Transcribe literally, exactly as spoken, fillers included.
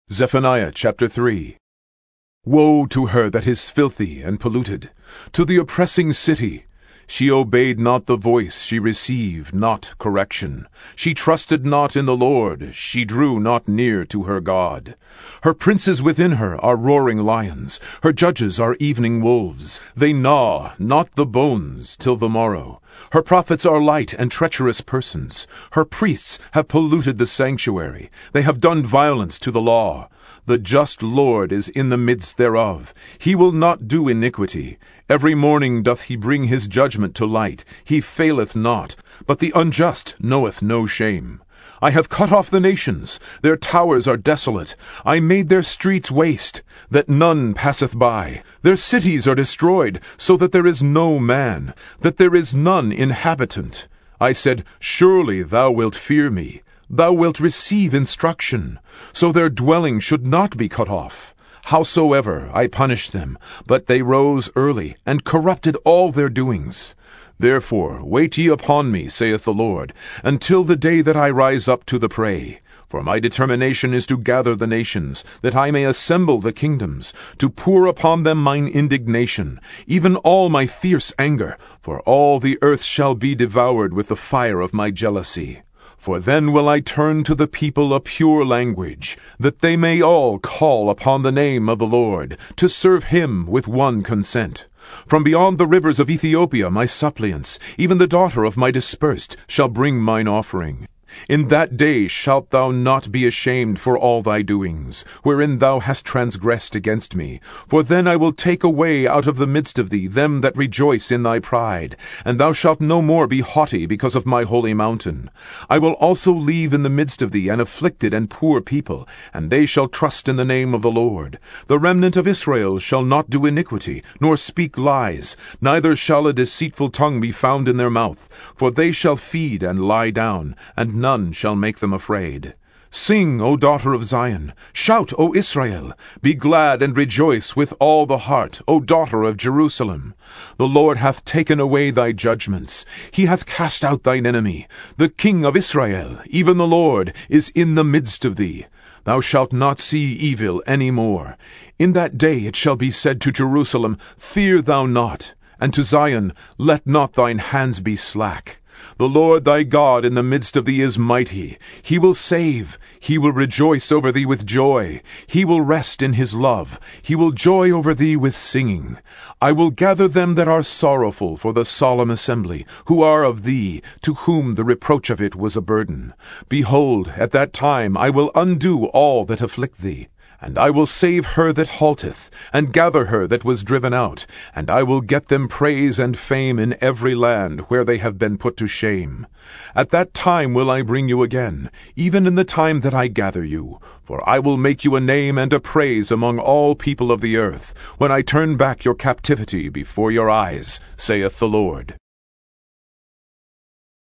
Zephaniah chapter three. Woe to her that is filthy and polluted, to the oppressing city! She obeyed not the voice, she received not correction. She trusted not in the Lord, she drew not near to her God. Her princes within her are roaring lions, her judges are evening wolves. They gnaw not the bones till the morrow. Her prophets are light and treacherous persons. Her priests have polluted the sanctuary. They have done violence to the law. The just Lord is in the midst thereof. He will not do iniquity. Every morning doth he bring his judgment to light. He faileth not, but the unjust knoweth no shame. I have cut off the nations, their towers are desolate. I made their streets waste, that none passeth by. Their cities are destroyed, so that there is no man, that there is none inhabitant. I said, Surely thou wilt fear me. Thou wilt receive instruction, so their dwelling should not be cut off. Howsoever I punished them, but they rose early, and corrupted all their doings. Therefore wait ye upon me, saith the Lord, until the day that I rise up to the prey. For my determination is to gather the nations, that I may assemble the kingdoms, to pour upon them mine indignation, even all my fierce anger, for all the earth shall be devoured with the fire of my jealousy. For then will I turn to the people a pure language, that they may all call upon the name of the Lord, to serve him with one consent. From beyond the rivers of Ethiopia my suppliants, even the daughter of my dispersed, shall bring mine offering. In that day shalt thou not be ashamed for all thy doings, wherein thou hast transgressed against me. For then I will take away out of the midst of thee them that rejoice in thy pride, and thou shalt no more be haughty because of my holy mountain. I will also leave in the midst of thee an afflicted and poor people, and they shall trust in the name of the Lord. The remnant of Israel shall not do iniquity, nor speak lies, neither shall a deceitful tongue be found in their mouth. For they shall feed and lie down, and none shall make them afraid. Sing, O daughter of Zion. Shout, O Israel. Be glad and rejoice with all the heart, O daughter of Jerusalem. The Lord hath taken away thy judgments. He hath cast out thine enemy. The King of Israel, even the Lord, is in the midst of thee. Thou shalt not see evil any more. In that day it shall be said to Jerusalem, Fear thou not, and to Zion, Let not thine hands be slack. The Lord thy God in the midst of thee is mighty. He will save. He will rejoice over thee with joy. He will rest in his love. He will joy over thee with singing. I will gather them that are sorrowful for the solemn assembly, who are of thee, to whom the reproach of it was a burden. Behold, at that time I will undo all that afflict thee. And I will save her that halteth, and gather her that was driven out, and I will get them praise and fame in every land where they have been put to shame. At that time will I bring you again, even in the time that I gather you. For I will make you a name and a praise among all people of the earth, when I turn back your captivity before your eyes, saith the Lord.